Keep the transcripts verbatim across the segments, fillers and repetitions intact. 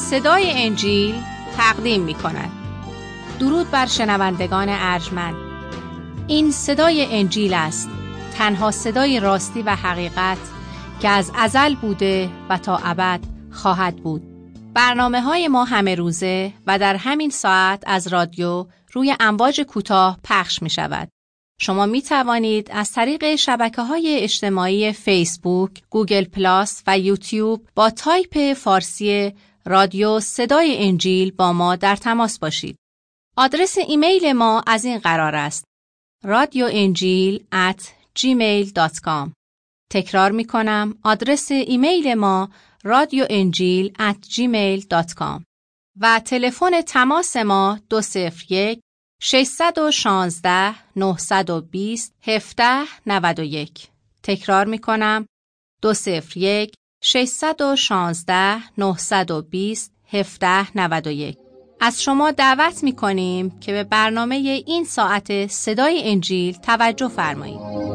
صدای انجیل تقدیم می کند. درود بر شنوندگان ارجمند. این صدای انجیل است، تنها صدای راستی و حقیقت که از ازل بوده و تا ابد خواهد بود. برنامه های ما همه روزه و در همین ساعت از رادیو روی امواج کوتاه پخش می شود. شما می توانید از طریق شبکه‌های اجتماعی فیسبوک، گوگل پلاس و یوتیوب با تایپ فارسی رادیو صدای انجیل با ما در تماس باشید. آدرس ایمیل ما از این قرار است: رادیو انجیل ات جیمیل دات کام. تکرار می کنم، آدرس ایمیل ما رادیو انجیل ات جیمیل دات کام و تلفن تماس ما دو صفر یک ششصد و شانزده نهصد و بیست هفده نود و یک. تکرار می کنم، دو صفر یک ششصد و شانزده نهصد و بیست هفده نود و یک. از شما دعوت می کنیم که به برنامه این ساعت صدای انجیل توجه فرمایید.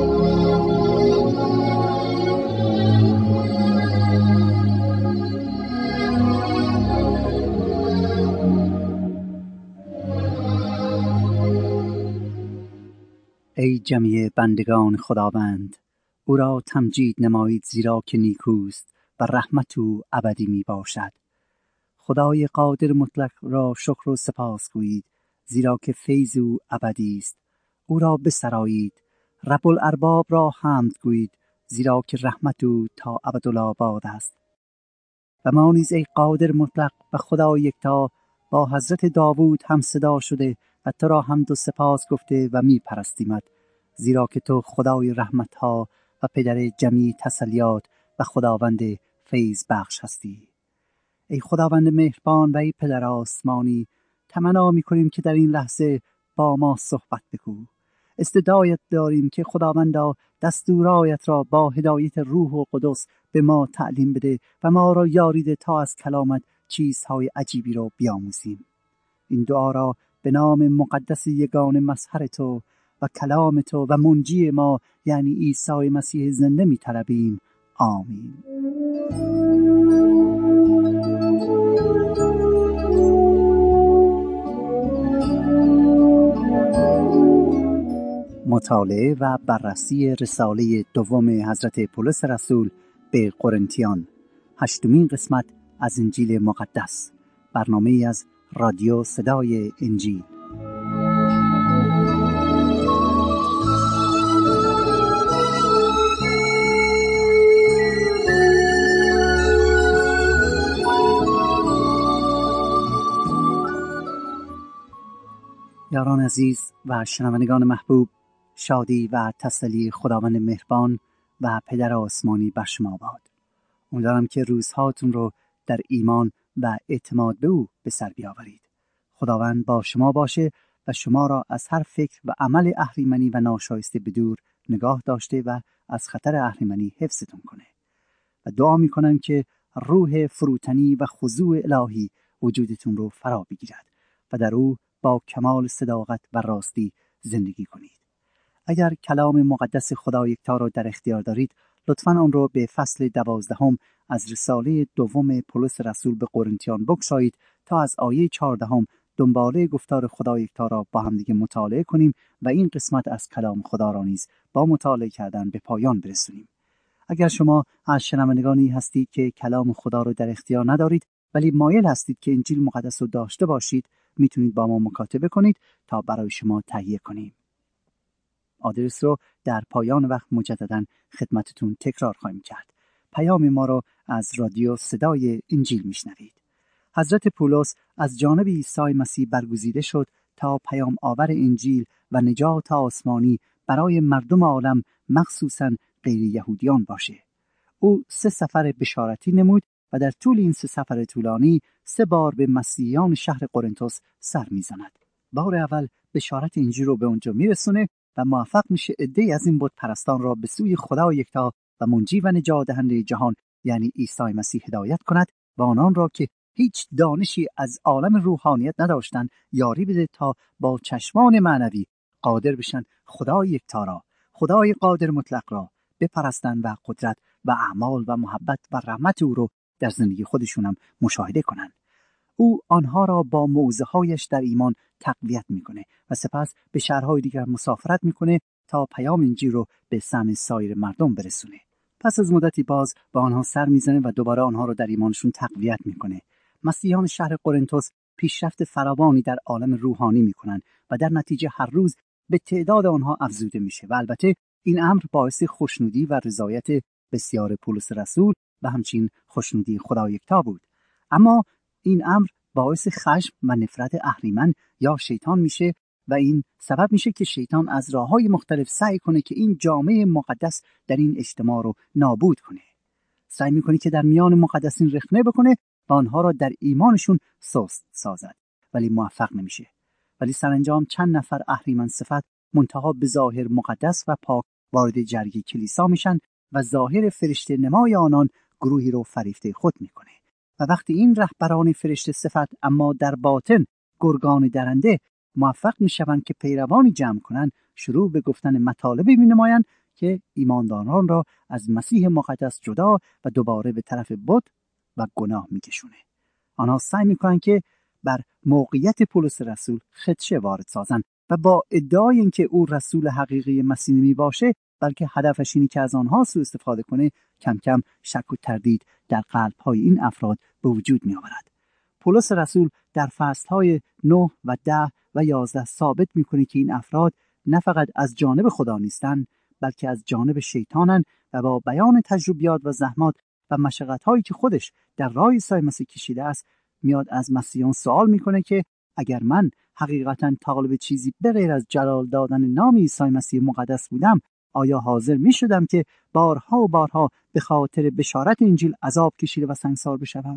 ای جمعی بندگان خداوند، او را تمجید نمایید، زیرا که نیکوست و رحمت او ابدی می باشد. خدای قادر مطلق را شکر و سپاس گویید، زیرا که فیض او ابدی است. او را بسرایید، رب الارباب را حمد گویید، زیرا که رحمت او تا ابدالآباد است. و ما نیز ای قادر مطلق و خدای یکتا، با حضرت داوود هم صدا شده و تو را حمد و سپاس گفته و می پرستیمت، زیرا که تو خدای رحمت ها و پدر جمیع تسلیات و خداوند فیض بخش هستی. ای خداوند مهربان و ای پدر آسمانی، تمنا می کنیم که در این لحظه با ما صحبت بگو. استعداد داریم که خداوندا دستورایت را با هدایت روح و قدس به ما تعلیم بده و ما را یاریده تا از کلامت چیزهای عجیبی را بیاموزیم. این دعا را به نام مقدس یگان مظهر تو و کلام تو و منجی ما یعنی عیسی مسیح زنده می طلبیم. آمین. مطالعه و بررسی رساله دوم حضرت پولس رسول به قرنتیان، هشتمین قسمت از انجیل مقدس، برنامه از رادیو صدای انجیل. یاران عزیز و شنوندگان محبوب، شادی و تسلی خداوند مهربان و پدر آسمانی بر شما باد. امیدوارم که روزهاتون رو در ایمان و اعتماد به او به سر بیاورید. خداوند با شما باشه و شما را از هر فکر و عمل اهریمنی و ناشایسته به دور نگاه داشته و از خطر اهریمنی حفظتون کنه. و دعا میکنم که روح فروتنی و خضوع الهی وجودتون رو فرا بگیرد و در او با کمال صداقت و راستی زندگی کنید. اگر کلام مقدس خدا یکتا را در اختیار دارید، لطفاً آن را به فصل دوازدهم از رساله دوم پولس رسول به قرنتیان بگشایید تا از آیه چهاردهم دنباله گفتار خدا یکتا را با هم دیگه مطالعه کنیم و این قسمت از کلام خدا را نیز با مطالعه کردن به پایان برسونیم. اگر شما از شنوندگانی هستید که کلام خدا را در اختیار ندارید ولی مایل هستید که انجیل مقدس رو داشته باشید، میتونید با ما مکاتبه کنید تا برای شما تهیه کنیم. آدرس رو در پایان وقت مجدداً خدمتتون تکرار خواهیم کرد. پیام ما رو از رادیو صدای انجیل میشنوید. حضرت پولس از جانب عیسی مسیح برگزیده شد تا پیام آور انجیل و نجات آسمانی برای مردم عالم، مخصوصاً غیر یهودیان باشه. او سه سفر بشارتی نمود و در طول این سه سفر طولانی سه بار به مسیحیان شهر قرنتوس سر میزند. بار اول بشارت انجیل رو به اونجا میرسونه و موفق میشه عده‌ای از این بت پرستان را به سوی خدا یکتا و منجی و نجات دهنده جهان یعنی عیسی مسیح هدایت کند و آنان را که هیچ دانشی از عالم روحانیت نداشتند یاری بده تا با چشمان معنوی قادر بشن خدای یکتا را، خدای قادر مطلق را بپرستند و قدرت و اعمال و محبت و رحمت او رو در زندگی خودشون هم مشاهده کنن. او آنها را با موعظه‌هایش در ایمان تقویت میکنه و سپس به شهرهای دیگر مسافرت میکنه تا پیام انجیل رو به سمع سایر مردم برسونه. پس از مدتی باز با آنها سر میزنه و دوباره آنها را در ایمانشون تقویت میکنه. مسیحیان شهر قرنتس پیشرفت فراوانی در عالم روحانی میکنن و در نتیجه هر روز به تعداد آنها افزوده میشه و البته این امر باعث خوشنودی و رضایت بسیار پولس رسول و همچنین خوشنودی خدا یکتا بود. اما این امر باعث خشم و نفرت اهریمن یا شیطان میشه و این سبب میشه که شیطان از راههای مختلف سعی کنه که این جامعه مقدس در این اجتماع رو نابود کنه. سعی میکنه که در میان مقدسین رخنه بکنه و آنها را در ایمانشون سست سازد، ولی موفق نمیشه. ولی سرانجام چند نفر اهریمن صفت منتها به ظاهر مقدس و پاک وارد جرگه کلیسا میشن و ظاهر فرشته نمای آنان گروهی رو فریفته خود میکنه. و وقتی این رهبران فرشته صفت اما در باطن گرگان درنده موفق میشوند که پیروانی جمع کنند، شروع به گفتن مطالبی مینمایند که ایمانداران را از مسیح مقدس جدا و دوباره به طرف بت و گناه میکشونه. آنها سعی میکنند که بر موقعیت پولس رسول خدشه وارد سازند و با ادعای اینکه او رسول حقیقی مسیح نمی باشه، بلکه هدفش اینه که از آنها سوء استفاده کنه، کم کم شک و تردید در قلب‌های این افراد به وجود می آورد. پولس رسول در فصل‌های نه و ده و یازده ثابت می‌کنه که این افراد نه فقط از جانب خدا نیستند، بلکه از جانب شیطانند و با بیان تجربیات و زحمات و مشقت‌هایی که خودش در راه عیسی مسیح کشیده است، میاد از مسیحیان سوال می‌کنه که اگر من حقیقتاً طالب چیزی بغیر از جلال دادن نام عیسی مسیح مقدس بودم، آیا حاضر می‌شدم که بارها و بارها به خاطر بشارت انجیل عذاب کشیده و سنگسار بشوم؟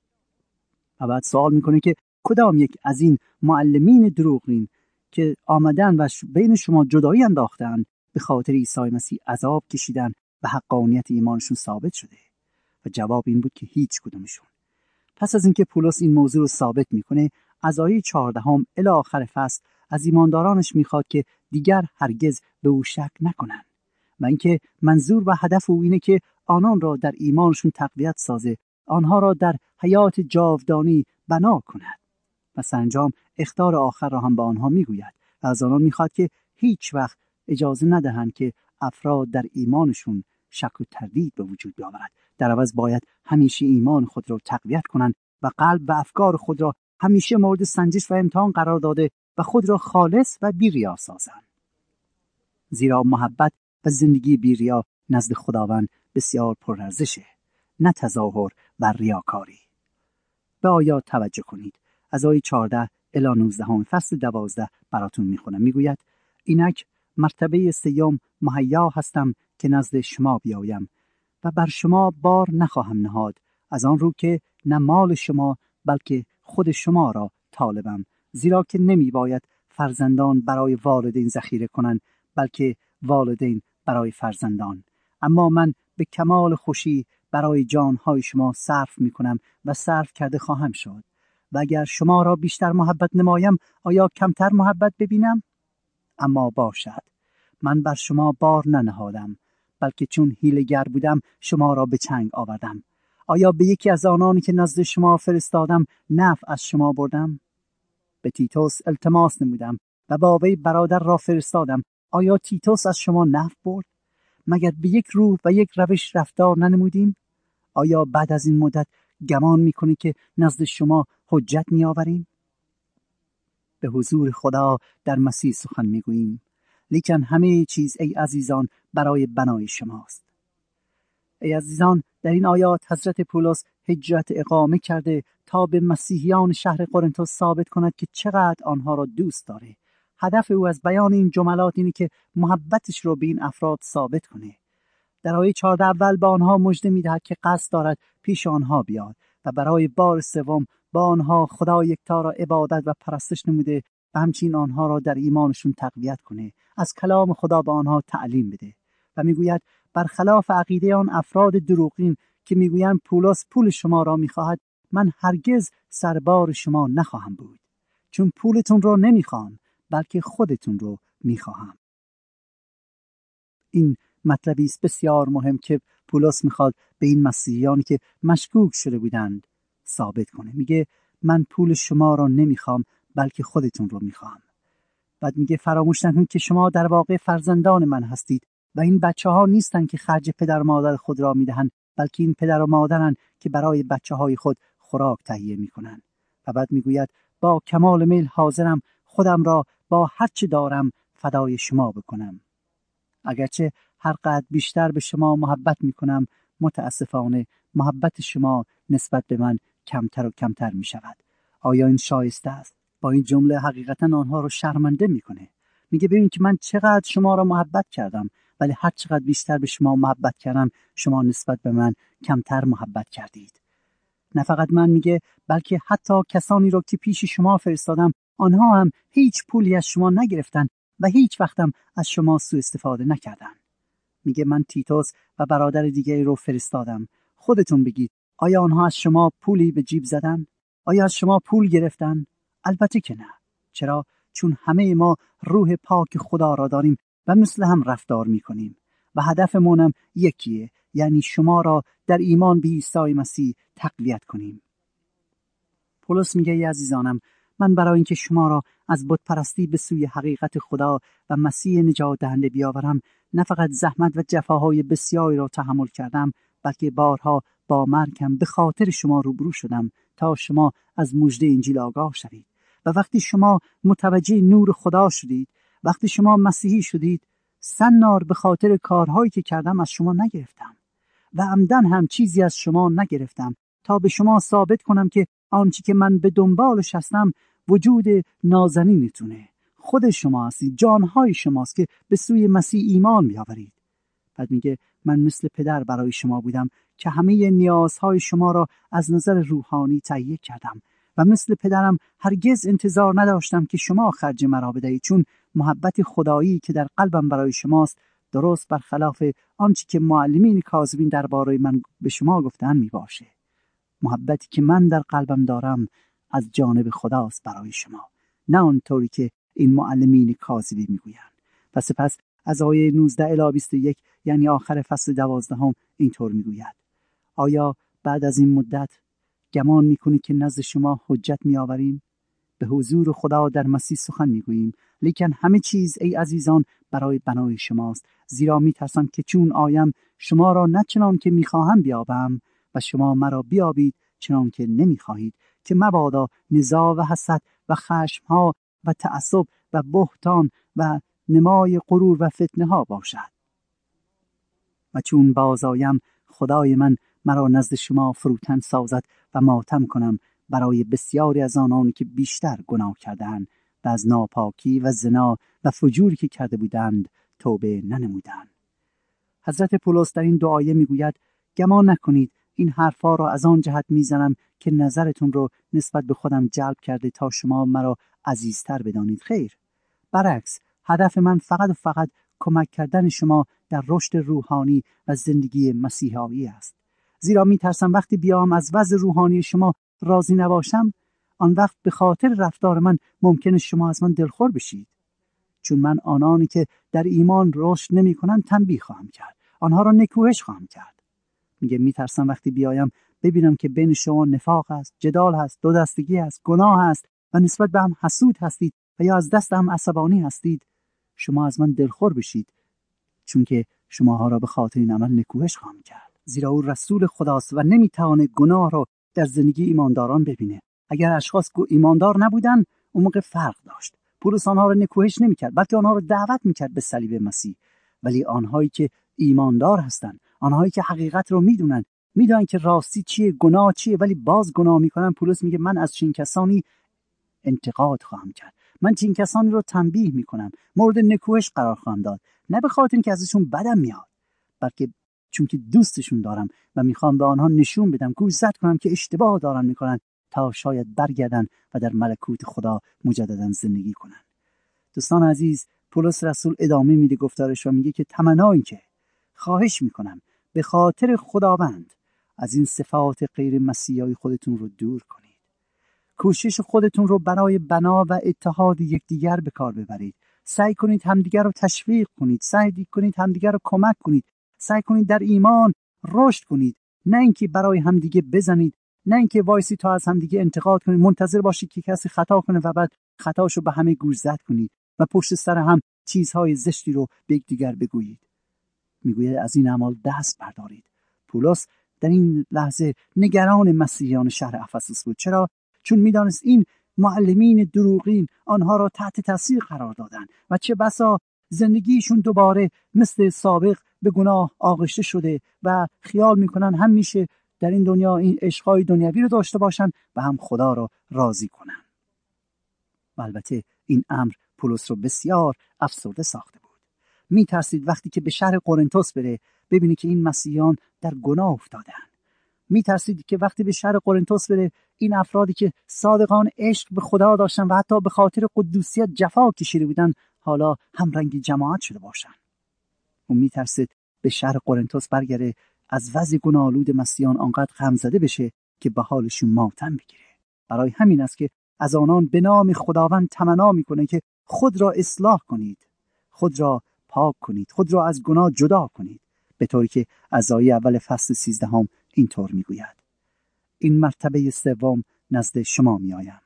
و بعد سوال میکنه که کدام یک از این معلمین دروغین که آمدن و بین شما جدایی انداختن به خاطر عیسی مسیح عذاب کشیدن و حقانیت ایمانشون ثابت شده؟ و جواب این بود که هیچ کدومشون. پس از اینکه پولس این موضوع رو ثابت میکنه، از آیه چهاردهم الی آخر فصل از ایماندارانش میخواد که دیگر هرگز به او شک نکنن و اینکه منظور و هدف او اینه که آنان را در ایمانشون تقویت سازه، آنها را در حیات جاودانی بنا کند. و سرانجام اخطار آخر را هم به آنها میگوید و از آنان میخواد که هیچ وقت اجازه ندهند که افراد در ایمانشون شک و تردید به وجود بیاورد. در عوض باید همیشه ایمان خود را تقویت کنند و قلب و افکار خود را همیشه مورد سنجش و امتحان قرار داده و خود را خالص و بی‌ریا سازند. زیرا محبت و زندگی بی‌ریا نزد خداوند بسیار پرارزشه، نه تظاهر و ریاکاری. به آیات توجه کنید. از آیه چهارده الی نوزده فصل دوازده براتون میخونم. میگوید اینک مرتبه سیوم مهیا هستم که نزد شما بیایم و بر شما بار نخواهم نهاد، از آن رو که نه مال شما بلکه خود شما را طالبم، زیرا که نمی باید فرزندان برای والدین ذخیره کنند، بلکه والدین برای فرزندان. اما من به کمال خوشی برای جانهای شما صرف می کنم و صرف کرده خواهم شد. و اگر شما را بیشتر محبت نمایم، آیا کمتر محبت ببینم؟ اما باشد، من بر شما بار ننهادم، بلکه چون حیله‌گر بودم شما را به چنگ آوردم. آیا به یکی از آنانی که نزد شما فرستادم نفع از شما بردم؟ به تیتوس التماس نمودم و با وی برادر را فرستادم. آیا تیتوس از شما نفع برد؟ مگر به یک روح و یک روش رفتار ننمودیم؟ آیا بعد از این مدت گمان می‌کنی که نزد شما حجت می‌آوریم؟ به حضور خدا در مسیح سخن می‌گوییم، لیکن همه چیز ای عزیزان برای بنای شماست. ای عزیزان، در این آیات حضرت پولس هجرت اقامه کرده تا به مسیحیان شهر قرنتس ثابت کند که چقدر آنها را دوست داره. هدف او از بیان این جملات اینه که محبتش رو به این افراد ثابت کنه. در آیه چهارده اول به آنها مژده می‌دهد که قصد دارد پیش آنها بیاد و برای بار سوم با آنها خدا یکتا را عبادت و پرستش نموده و همچنین آنها را در ایمانشون تقویت کنه. از کلام خدا به آنها تعلیم بده و میگوید برخلاف عقیده آن افراد دروغین که میگویند پولس پول شما را میخواهد، من هرگز سربار شما نخواهم بود، چون پولتون رو نمیخوام بلکه خودتون رو میخواهم. این مطلبی است بسیار مهم که پولس میخواد به این مسیحیانی که مشکوک شده بودند ثابت کنه. میگه من پول شما را نمیخوام بلکه خودتون رو میخوام. بعد میگه فراموش نکنید که شما در واقع فرزندان من هستید و این بچه ها نیستن که خرج پدر و مادر خود را میدهند، بلکه این پدر و مادرن که برای بچه های خود خوراک تهیه میکنن. و بعد میگوید با کمال میل حاضرم خودم را با هر چه دارم فدای شما بکنم. اگرچه هر قدر بیشتر به شما محبت میکنم، متاسفانه محبت شما نسبت به من کمتر و کمتر میشود. آیا این شایسته است؟ با این جمله حقیقتا آنها رو شرمنده میکنه. میگه ببین که من چقدر شما را محبت کردم، ولی هر چقدر بیشتر به شما محبت کردم، شما نسبت به من کمتر محبت کردید. نه فقط من، میگه بلکه حتی کسانی را که پیش شما فرستادم، آنها هم هیچ پولی از شما نگرفتن و هیچ وقتم از شما سوء استفاده نکردن. میگه من تیتوس و برادر دیگری رو فرستادم. خودتون بگید آیا آنها از شما پولی به جیب زدن؟ آیا از شما پول گرفتن؟ البته که نه. چرا؟ چون همه ما روح پاک خدا را داریم و مثل هم رفتار میکنیم و هدفمون هم یکیه، یعنی شما را در ایمان به عیسی مسیح تقویت کنیم. پولس میگه ای عزیزانم، من برای اینکه شما را از بت پرستی به سوی حقیقت خدا و مسیح نجات دهنده بیاورم، نه فقط زحمت و جفاهای بسیاری را تحمل کردم، بلکه بارها با مرگم به خاطر شما روبرو شدم تا شما از مژده انجیل آگاه شوید. و وقتی شما متوجه نور خدا شدید، وقتی شما مسیحی شدید، سنار به خاطر کارهایی که کردم از شما نگرفتم و عمدن هم چیزی از شما نگرفتم تا به شما ثابت کنم که آنچه که من به دنبالش هستم وجود نازنینتونه. خود شما هستید، جانهای شماست که به سوی مسیح ایمان بیاورید. بعد میگه من مثل پدر برای شما بودم که همه نیازهای شما را از نظر روحانی تهیه کردم و مثل پدرم هرگز انتظار نداشتم که شما خرج مرا بدهید، چون محبت خدایی که در قلبم برای شماست درست برخلاف آنچه که معلمین کاذبین درباره من به شما گفتن می باشه. محبتی که من در قلبم دارم از جانب خداست برای شما، نه آنطوری که این معلمین کاذبی میگویند. و سپس از آیه نوزده الی بیست و یک، یعنی آخر فصل دوازدهم، اینطور میگوید: آیا بعد از این مدت گمان میکنید که نزد شما حجت میآوریم؟ به حضور خدا در مسیح سخن میگوییم، لیکن همه چیز ای عزیزان برای بنای شماست، زیرا میترسم که چون آیم شما را نه چنان که میخواهم بیابم و شما مرا بیابید چنان که نمیخواهید، که مبادا نزاع و حسد و خشمها و تعصب و بهتان و نمای غرور و فتنه ها باشد. و چون بازآیم خدای من مرا نزد شما فروتن سازد و ماتم کنم برای بسیاری از آنانی که بیشتر گناه کردند و از ناپاکی و زنا و فجوری که کرده بودند توبه ننمودند. حضرت پولس در این دو آیه میگوید گمان نکنید این حرفا را از آن جهت میزنم که نظرتون رو نسبت به خودم جلب کرده تا شما مرا عزیزتر بدانید. خیر، برعکس، هدف من فقط و فقط کمک کردن شما در رشد روحانی و زندگی مسیحایی است. زیرا میترسم وقتی بیام از وضع روحانی شما راضی نباشم، آن وقت به خاطر رفتار من ممکنه شما از من دلخور بشید. چون من آنانی که در ایمان رشد نمی کنن تنبیه خواهم کرد، آنها را نکوهش خواهم کرد. میگه میترسم وقتی بیایم ببینم که بین شما نفاق است، جدال هست، دو دستگی است، گناه است و نسبت به هم حسود هستید و یا از دست هم عصبانی هستید، شما از من دلخور بشید، چون که شماها را به خاطر این عمل نکوهش خواهم کرد. زیرا او رسول خداست و نمیتونه گناه را در زندگی ایمانداران ببینه. اگر اشخاص ایماندار نبودن اون موقع فرق داشت. پولس آنها را نکوهش نمیکرد، بلکه آنها را دعوت میکرد به صلیب مسیح. ولی آنهایی که ایماندار هستن، آنهایی که حقیقت رو میدونن، میدونن که راستی چیه، گناه چیه، ولی باز گناه میکنن، پولس میگه من از چنین کسانی انتقاد خواهم کرد، من چنین کسانی رو تنبیه میکنم، مورد نکوهش قرار خواهم داد، نه به خاطر اینکه ازشون بدم میاد، بلکه چون که دوستشون دارم و میخوام به آنها نشون بدم، گوشزد کنم که اشتباه دارن میکنن تا شاید برگردن و در ملکوت خدا مجددا زندگی کنن. دوستان عزیز، پولس رسول ادامه میده گفتارش و میگه که تمنا این که خواهش میکنم به خاطر خداوند از این صفات غیر مسیحی خودتون رو دور کنید. کوشش خودتون رو برای بنا و اتحاد یکدیگر به کار ببرید. سعی کنید همدیگر رو تشویق کنید، سعی کنید همدیگر رو کمک کنید، سعی کنید در ایمان رشد کنید، نه اینکه برای همدیگه بزنید، نه اینکه وایسی تا از همدیگه انتقاد کنید، منتظر باشید که کسی خطا کنه و بعد خطاشو به همه گوش زد کنید و پشت سر هم چیزهای زشتی رو به یکدیگر بگویید. میگوید از این اعمال دست بردارید. پولس در این لحظه نگران مسیحیان شهر افسوس بود. چرا؟ چون میدانست این معلمین دروغین آنها را تحت تاثیر قرار دادن و چه بسا زندگیشون دوباره مثل سابق به گناه آغشته شده و خیال میکنن هم میشه در این دنیا این عشقای دنیوی رو داشته باشن و هم خدا را راضی کنن. و البته این امر پولس رو بسیار افسرده ساخته بود. میترسید وقتی که به شهر قرنتوس بره ببینی که این مسیحیان در گناه افتادن. میترسید که وقتی به شهر قرنتوس بره این افرادی که صادقان عشق به خدا داشتن و حتی به خاطر قدوسیت جفا کشیده بودن حالا هم رنگ جماعت شده باشن. و میترسید به شهر قرنتوس برگره از وضع گناه‌آلود مسیحیان آنقدر غم زده بشه که به حالشون ماتم بگیره. برای همین است که از آنان به نام خداوند تمنا میکنه که خود را اصلاح کنید، خود را پاک کنید، خود را از گناه جدا کنید، به طوری که از آیه اول فصل سیزدهم اینطور میگوید: این مرتبه سوم نزد شما میآیم،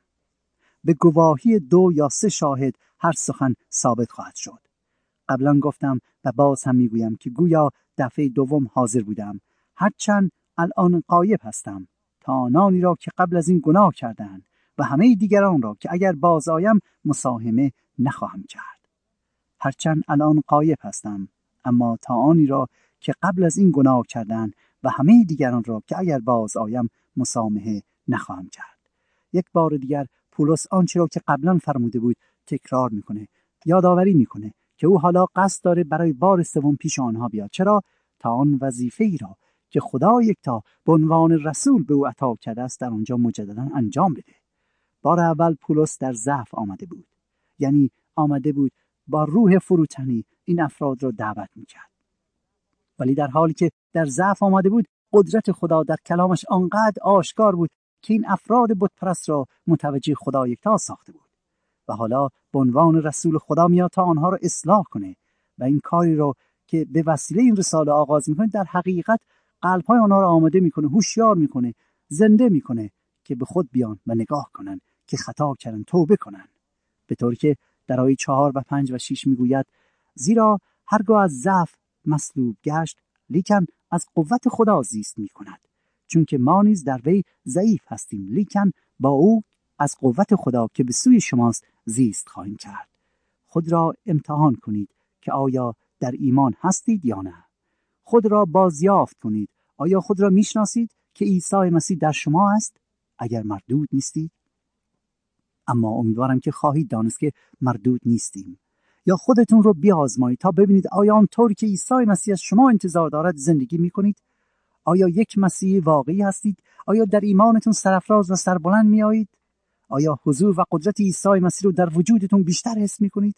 به گواهی دو یا سه شاهد هر سخن ثابت خواهد شد. قبلا گفتم و باز هم میگویم که گویا دفعه دوم حاضر بودم، هرچند الان غایب هستم، تا آنانی را که قبل از این گناه کردند و همه دیگران را که اگر باز آیم مساهمه نخواهم کرد. هرچند الان غایب هستم، اما تا آنی را که قبل از این گناه کردند و همه دیگران را که اگر باز آیم مسامحه نخواهم کرد. یک بار دیگر پولس آنچه را که قبلا فرموده بود تکرار میکنه، یادآوری میکنه که او حالا قصد داره برای بار سوم پیش آنها بیاد. چرا؟ تا آن وظیفه ای را که خدا یکتا به عنوان رسول به او عطا کرده است در آنجا مجددا انجام بده. بار اول پولس در ضعف آمده بود، یعنی آمده بود با روح فروتنی این افراد را دعوت میکرد، ولی در حالی که در ضعف آمده بود قدرت خدا در کلامش آنقدر آشکار بود که این افراد بت پرست را متوجه خدا یکتا ساخته بود و حالا به عنوان رسول خدا میاد تا آنها را اصلاح کنه و این کاری را که به وسیله این رساله آغاز میکنه در حقیقت قلب‌های آنها را آماده میکنه، هوشیار میکنه، زنده میکنه که به خود بیان و نگاه کنن که خطا کردن، توبه کنن. به طوری که در آیه چهار و پنج و شش میگوید: زیرا هرگاه از ضعف مصلوب گشت لیکن از قوت خدا زیست میکند، چون که ما نیز در وی ضعیف هستیم لیکن با او از قوت خدا که به سوی شماست زیست خواهیم کرد. خود را امتحان کنید که آیا در ایمان هستید یا نه. خود را بازیافت کنید، آیا خود را میشناسید که عیسی مسیح در شما است؟ اگر مردود نیستید. اما امیدوارم که خواهید دانست که مردود نیستیم. یا خودتون رو بیازمایید تا ببینید آیا آنطوری که عیسی مسیح از شما انتظار دارد زندگی میکنید؟ آیا یک مسیحی واقعی هستید؟ آیا در ایمانتون سرافراز و سربلند میآیید؟ آیا حضور و قدرت عیسی مسیح رو در وجودتون بیشتر حس میکنید؟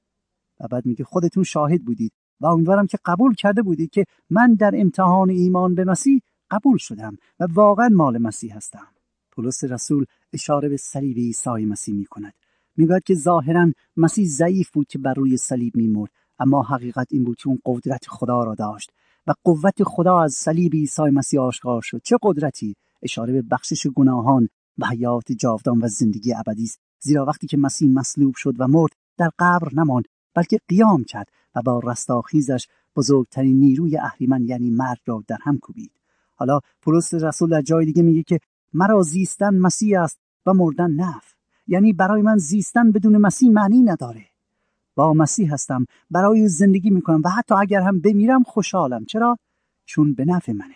و بعد میگه خودتون شاهد بودید و امیدوارم که قبول کرده بودید که من در امتحان ایمان به مسیح قبول شدم و واقعا مال مسیح هستم. پولس رسول اشاره به صلیب عیسی مسیح میکند. میگوید که ظاهرا مسیح ضعیف بود که بر روی صلیب میمرد، اما حقیقت این بود که اون قدرت خدا را داشت و قوت خدا از صلیب عیسی مسیح آشکار شد. چه قدرتی؟ اشاره به بخشش گناهان و حیات جاودان و زندگی ابدی است. زیرا وقتی که مسیح مصلوب شد و مرد در قبر نماند، بلکه قیام کرد و با رستاخیزش بزرگترین نیروی اهریمن یعنی مرگ را در هم کوبید. حالا پولس رسول در جای دیگه میگه که مرا زیستن مسیح است و مردن نفع. یعنی برای من زیستن بدون مسیح معنی نداره. با مسیح هستم، برای او زندگی میکنم و حتی اگر هم بمیرم خوشحالم. چرا؟ چون به نفع منه.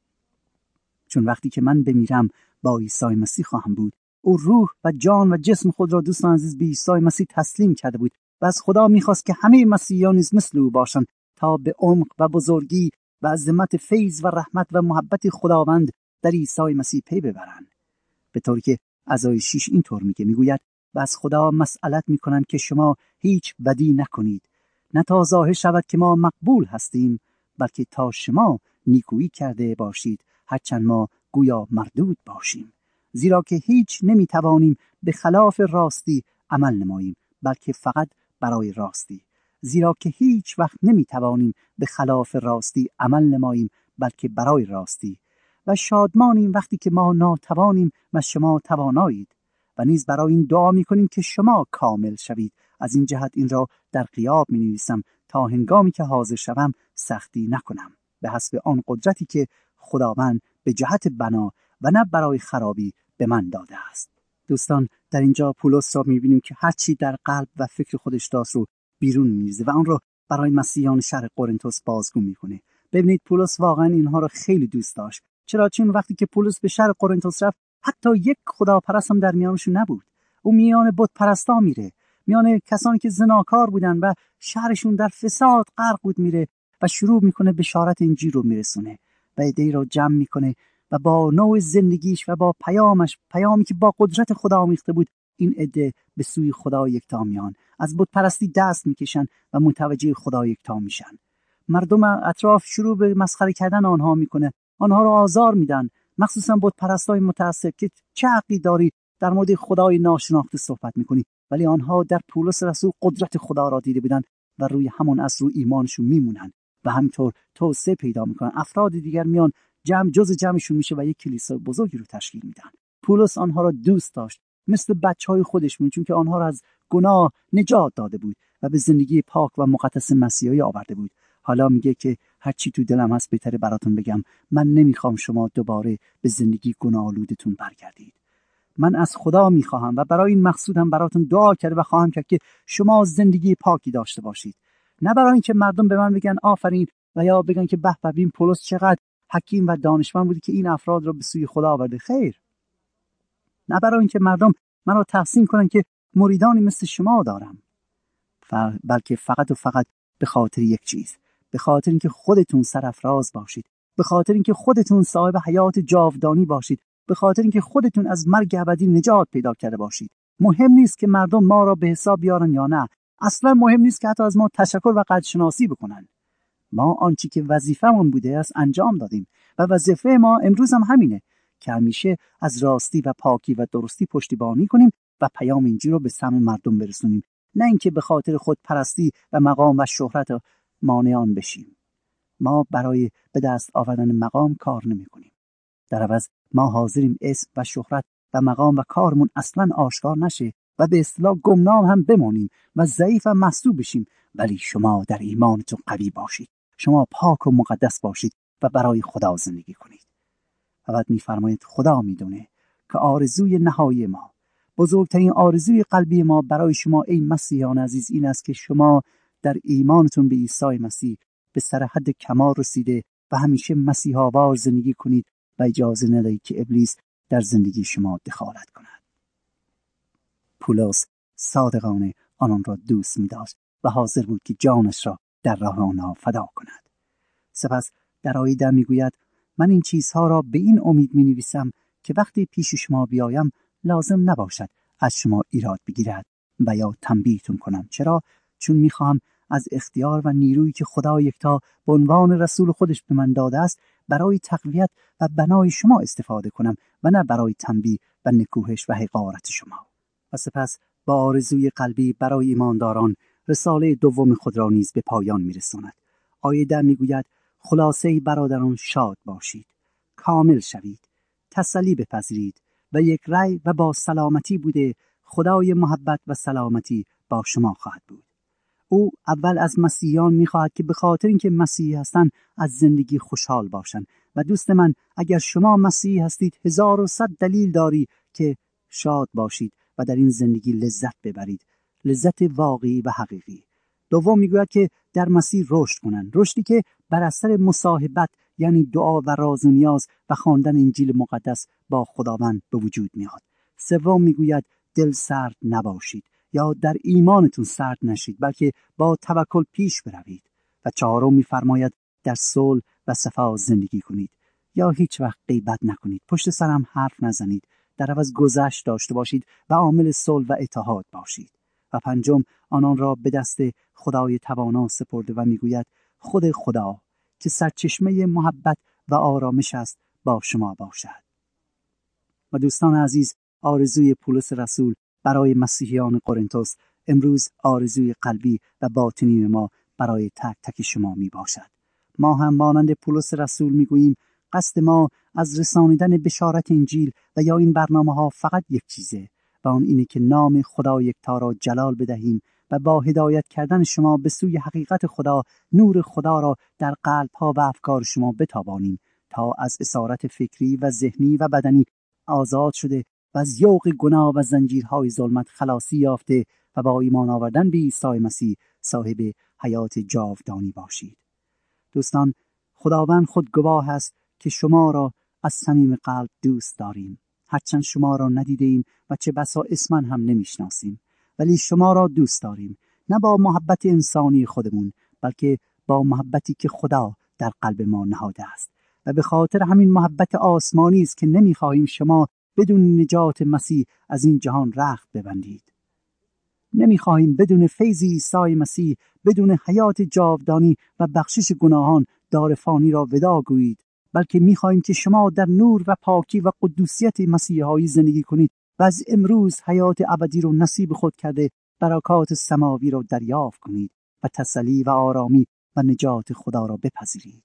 چون وقتی که من بمیرم با عیسی مسیح خواهم بود. او روح و جان و جسم خود را دوستان عزیز به عیسی مسیح تسلیم کرده بود و از خدا میخواست که همه مسیحیان نیز مثل او باشند تا به عمق و بزرگی و عظمت فیض و رحمت و محبت خداوند در عیسی مسیح پی ببرند. به طوری که از آیه شش اینطور میگه، میگوید و از خدا مسئلت میکنم که شما هیچ بدی نکنید، نه تا ظاهر شود که ما مقبول هستیم، بلکه تا شما نیکویی کرده باشید هرچند ما گویا مردود باشیم. زیرا که هیچ نمیتوانیم به خلاف راستی عمل نماییم، بلکه فقط برای راستی. زیرا که هیچ وقت نمیتوانیم به خلاف راستی عمل نماییم، بلکه برای راستی، و شادمانیم وقتی که ما ناتوانیم و شما توانایید، و نیز برای این دعا می‌کنیم که شما کامل شوید. از این جهت این را در غیاب می‌نویسم تا هنگامی که حاضر شوم سختی نکنم، به حسب آن قدرتی که خداوند به جهت بنا و نه برای خرابی به من داده است. دوستان، در اینجا پولس را می‌بینیم که هر چی در قلب و فکر خودش داشت رو بیرون می‌ریزه و آن را برای مسیحیان شهر قرنتس بازگو می‌کنه. ببینید پولس واقعا اینها را خیلی دوست داشت. چرا؟ چون وقتی که پولس به شهر قرنتس رفت حتی یک خداپرست هم در میانشون نبود. او میان بت پرستا میره، میان کسانی که زناکار بودن و شهرشون در فساد غرق بود میره و شروع میکنه بشارت انجیل رو میرسونه و عده‌ای رو جمع میکنه و با نوع زندگیش و با پیامش، پیامی که با قدرت خدا آمیخته بود، این عده به سوی خدا یکتا میان، از بت پرستی دست میکشن و متوجه خدا یکتا میشن. مردم اطراف شروع به مسخره کردن آنها میکنه، آنها رو آزار میدن، مخصوصا بت پرستای متعصب که چه حقی داری در مورد خدای ناشناخته صحبت میکنی. ولی آنها در پولس رسول قدرت خدا را دیده بودن و روی همون اصل رو ایمانشون میمونن و همینطور توسعه پیدا میکنن. افراد دیگر میان، جمع جز جمعشون میشه و یک کلیسای بزرگی رو تشکیل میدن. پولس آنها را دوست داشت مثل بچهای خودش میمون، چون که آنها را از گناه نجات داده بود و به زندگی پاک و مقدس مسیحایی آورده بود. حالا میگه که هر چی تو دلم هست بهتره براتون بگم، من نمیخوام شما دوباره به زندگی گناه‌آلودتون برگردید. من از خدا میخواهم و برای این مقصودم براتون دعا کرده و خواهم کرد که شما زندگی پاکی داشته باشید. نه برای اینکه مردم به من بگن آفرین و یا بگن که به به ببین پولس چقدر حکیم و دانشمند بودی که این افراد را به سوی خدا آورده. خیر. نه برای اینکه مردم منو تحسین کنن که مریدانی مثل شما دارم، بلکه فقط و فقط به خاطر یک چیز، به خاطر اینکه خودتون سرافراز باشید، به خاطر اینکه خودتون صاحب حیات جاودانی باشید، به خاطر اینکه خودتون از مرگ ابدی نجات پیدا کرده باشید. مهم نیست که مردم ما را به حساب بیارن یا نه. اصلا مهم نیست که حتی از ما تشکر و قدرشناسی بکنن. ما آنچه که وظیفه‌مون بوده است انجام دادیم و وظیفه ما امروز هم همینه که همیشه از راستی و پاکی و درستی پشتیبانی کنیم و پیام انجیل رو به سمع مردم برسونیم، نه اینکه به خاطر خود پرستی و مقام و شهرت مانعان بشیم. ما برای به دست آوردن مقام کار نمی کنیم. در عوض ما حاضریم اسم و شهرت و مقام و کارمون اصلا آشکار نشه و به اصطلاح گمنام هم بمانیم و ضعیف و محسوب بشیم. ولی شما در ایمانتون قوی باشید، شما پاک و مقدس باشید و برای خدا زندگی کنید. و بعد می‌فرماید خدا می‌دونه که آرزوی نهایی ما، بزرگترین آرزوی قلبی ما برای شما ای مسیحیان عزیز این است که شما در ایمانتون به عیسی مسیح به سر حد کمال رسیده و همیشه مسیحاوار زندگی کنید و اجازه ندهید که ابلیس در زندگی شما دخالت کند. پولس صادقانه آنان را دوست می‌داشت و حاضر بود که جانش را در راه آنها فدا کند. سپس در آیه ده میگوید من این چیزها را به این امید می‌نویسم که وقتی پیش شما بیایم لازم نباشد از شما ایراد بگیرد و یا تنبیهتون کنم. چرا؟ چون می‌خواهم از اختیار و نیرویی که خدا یکتا به عنوان رسول خودش به من داده است برای تقویت و بنای شما استفاده کنم و نه برای تنبیه و نکوهش و حقارت شما. و سپس با آرزوی قلبی برای ایمانداران رساله دوم خود را نیز به پایان می‌رساند. آیه ده میگوید خلاصه برادران شاد باشید، کامل شوید، تسلی بپذیرید و یک رأی و با سلامتی بوده خدای محبت و سلامتی با شما خواهد بود. او اول از مسیحیان می‌خواهد که به خاطر اینکه مسیحی هستند از زندگی خوشحال باشند. و دوست من، اگر شما مسیحی هستید هزار و صد دلیل داری که شاد باشید و در این زندگی لذت ببرید، لذت واقعی و حقیقی. دوم میگوید که در مسیح رشد کنند، رشدی که بر اثر مصاحبت یعنی دعا و راز و نیاز و خواندن انجیل مقدس با خداوند به وجود میاد. سوم میگوید دل سرد نباشید یا در ایمانتون سرد نشید، بلکه با توکل پیش بروید. و چهارم میفرماید در صلح و صفا زندگی کنید یا هیچ وقت غیبت نکنید، پشت سرم حرف نزنید، در عوض گذشت داشته باشید و عامل صلح و اتحاد باشید. و پنجم آنان را به دست خدای توانا سپرده و میگوید خود خدا که سرچشمه محبت و آرامش است با شما باشد. و دوستان عزیز، آرزوی پولس رسول برای مسیحیان قرنتس امروز آرزوی قلبی و باطنی ما برای تک تک شما می باشد. ما هم مانند پولس رسول میگوییم قصد ما از رسانیدن بشارت انجیل و یا این برنامه ها فقط یک چیزه و آن اینه که نام خدا یکتا را جلال بدهیم و با هدایت کردن شما به سوی حقیقت خدا نور خدا را در قلب ها و افکار شما بتابانیم تا از اسارت فکری و ذهنی و بدنی آزاد شده و از یوغ گناه و زنجیرهای ظلمت خلاصی یافته و با ایمان آوردن به عیسی مسیح صاحب حیات جاودانی باشید. دوستان، خداوند خود گواه است که شما را از صمیم قلب دوست داریم. هرچند شما را ندیدیم و چه بسا اسمن هم نمیشناسیم، ولی شما را دوست داریم، نه با محبت انسانی خودمون بلکه با محبتی که خدا در قلب ما نهاده است و به خاطر همین محبت آسمانی است که نمیخواهیم شما بدون نجات مسیح از این جهان رخت ببندید. نمیخواهیم بدون فیض عیسی مسیح، بدون حیات جاودانی و بخشش گناهان دار فانی را وداع گویید، بلکه میخواهیم که شما در نور و پاکی و قدوسیت مسیحایی زندگی کنید و از امروز حیات ابدی رو نصیب خود کرده برکات سماوی را دریافت کنید و تسلی و آرامی و نجات خدا را بپذیرید.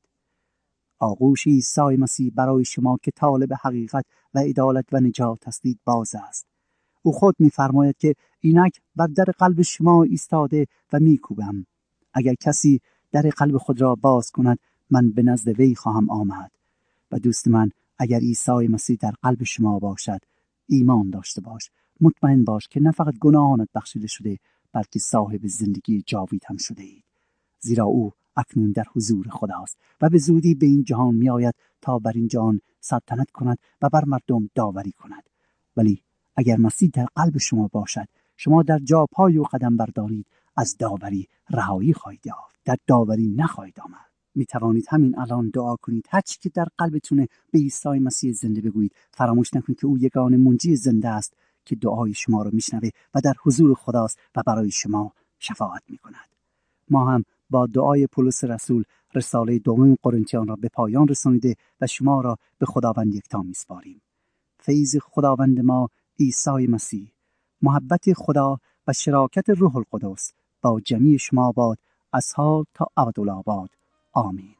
آغوش عیسی مسیح برای شما که طالب حقیقت و عدالت و نجات هستید باز است. او خود می‌فرماید که اینک بر در قلب شما ایستاده و می‌کوبم. اگر کسی در قلب خود را باز کند من به نزد وی خواهم آمد. و دوست من، اگر عیسی مسیح در قلب شما باشد، ایمان داشته باش، مطمئن باش که نه فقط گناهانت بخشیده شده بلکه صاحب زندگی جاوید هم شده اید، زیرا او اکنون در حضور خداست و به زودی به این جهان می آید تا بر این جهان سلطنت کند و بر مردم داوری کند. ولی اگر مسیح در قلب شما باشد، شما در جا پای او قدم بردارید، از داوری رهایی خواهید یافت، در داوری نخواهید آمد. می توانید همین الان دعا کنید، هر چی که در قلبتونه به عیسی مسیح زنده بگویید. فراموش نکنید که او یگانه منجی زنده است که دعای شما را میشنوه و در حضور خداست و برای شما شفاعت میکند. ما هم با دعای پولس رسول رساله دوم قرنتیان را به پایان رسانیده و شما را به خداوند یکتا میسپاریم. فیض خداوند ما عیسی مسیح، محبت خدا و شراکت روح القدس با جمیع شما باد از حال تا ابدالآباد. آمین.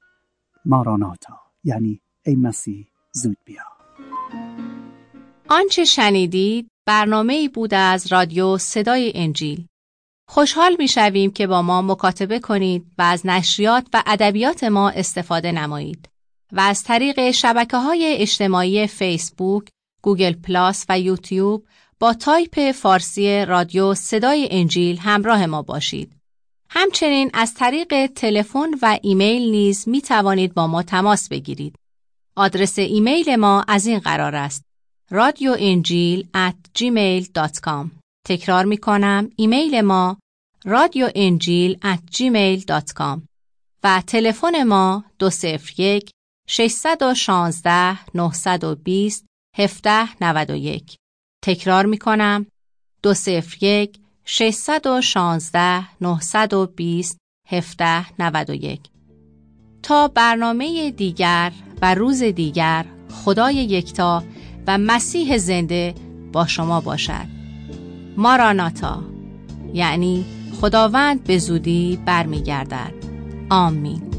ماراناتا، یعنی ای مسیح زود بیا. آنچه شنیدید برنامه‌ای بود از رادیو صدای انجیل. خوشحال می‌شویم که با ما مکاتبه کنید و از نشریات و ادبیات ما استفاده نمایید و از طریق شبکه‌های اجتماعی فیسبوک، گوگل پلاس و یوتیوب با تایپ فارسی رادیو صدای انجیل همراه ما باشید. همچنین از طریق تلفن و ایمیل نیز می توانید با ما تماس بگیرید. آدرس ایمیل ما از این قرار است: رادیو انجیل ات جیمیل دات کام. تکرار می کنم، ایمیل ما رادیو انجیل ات جیمیل دات کام و تلفن ما دو صفر یک شش یک شش نه دو صفر هفت نه یک. تکرار می کنم، دو صفر یک شش یک شش نه دو صفر هفت نه یک. تا برنامه دیگر و روز دیگر، خدای یکتا و مسیح زنده با شما باشد. ماراناتا، یعنی خداوند به زودی برمیگردد. آمین.